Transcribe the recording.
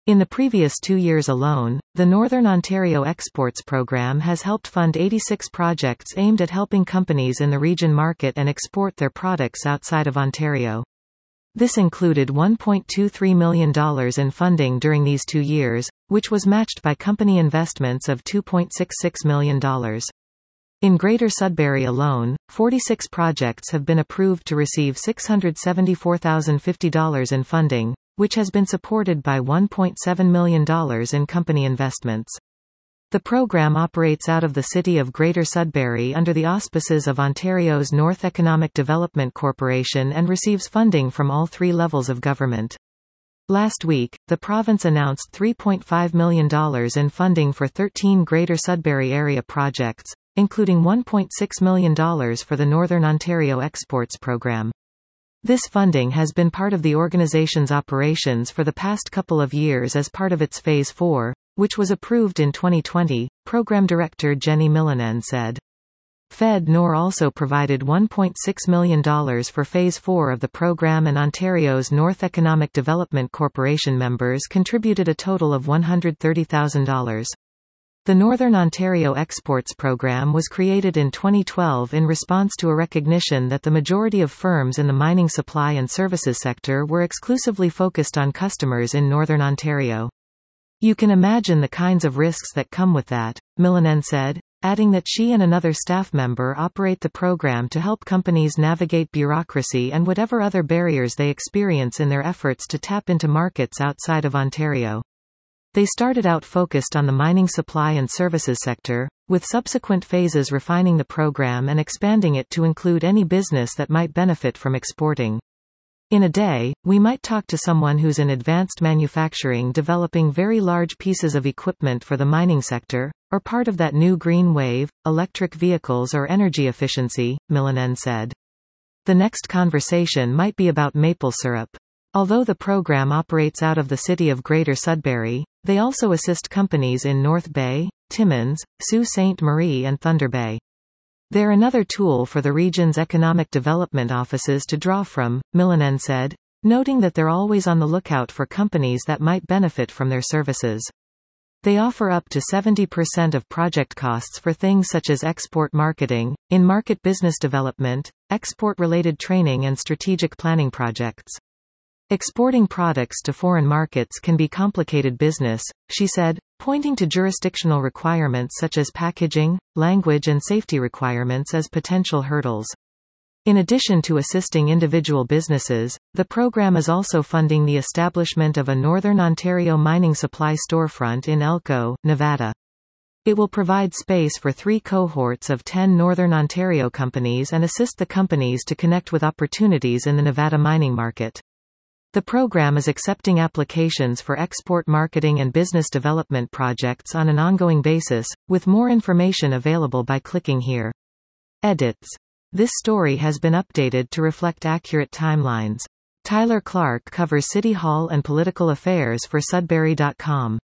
In the previous 2 years alone, the Northern Ontario Exports Program has helped fund 86 projects aimed at helping companies in the region market and export their products outside of Ontario. This included $1.23 million in funding during these 2 years, which was matched by company investments of $2.66 million. In Greater Sudbury alone, 46 projects have been approved to receive $674,050 in funding, which has been supported by $1.7 million in company investments. The program operates out of the City of Greater Sudbury under the auspices of Ontario's North Economic Development Corporation and receives funding from all 3 levels of government. Last week, the province announced $3.5 million in funding for 13 Greater Sudbury area projects, including $1.6 million for the Northern Ontario Exports Program. This funding has been part of the organization's operations for the past couple of years as part of its Phase 4, which was approved in 2020, Program Director Jenny Millanen said. FedNor also provided $1.6 million for Phase 4 of the program, and Ontario's North Economic Development Corporation members contributed a total of $130,000. The Northern Ontario Exports Program was created in 2012 in response to a recognition that the majority of firms in the mining supply and services sector were exclusively focused on customers in Northern Ontario. You can imagine the kinds of risks that come with that, Millanen said, adding that she and another staff member operate the program to help companies navigate bureaucracy and whatever other barriers they experience in their efforts to tap into markets outside of Ontario. They started out focused on the mining supply and services sector, with subsequent phases refining the program and expanding it to include any business that might benefit from exporting. In a day, we might talk to someone who's in advanced manufacturing developing very large pieces of equipment for the mining sector, or part of that new green wave, electric vehicles or energy efficiency, Millanen said. The next conversation might be about maple syrup. Although the program operates out of the City of Greater Sudbury, they also assist companies in North Bay, Timmins, Sault Ste. Marie and Thunder Bay. They're another tool for the region's economic development offices to draw from, Millanen said, noting that they're always on the lookout for companies that might benefit from their services. They offer up to 70% of project costs for things such as export marketing, in-market business development, export-related training and strategic planning projects. Exporting products to foreign markets can be complicated business, she said, pointing to jurisdictional requirements such as packaging, language and safety requirements as potential hurdles. In addition to assisting individual businesses, the program is also funding the establishment of a Northern Ontario mining supply storefront in Elko, Nevada. It will provide space for 3 cohorts of 10 Northern Ontario companies and assist the companies to connect with opportunities in the Nevada mining market. The program is accepting applications for export marketing and business development projects on an ongoing basis, with more information available by clicking here. Edits. This story has been updated to reflect accurate timelines. Tyler Clark covers City Hall and political affairs for Sudbury.com.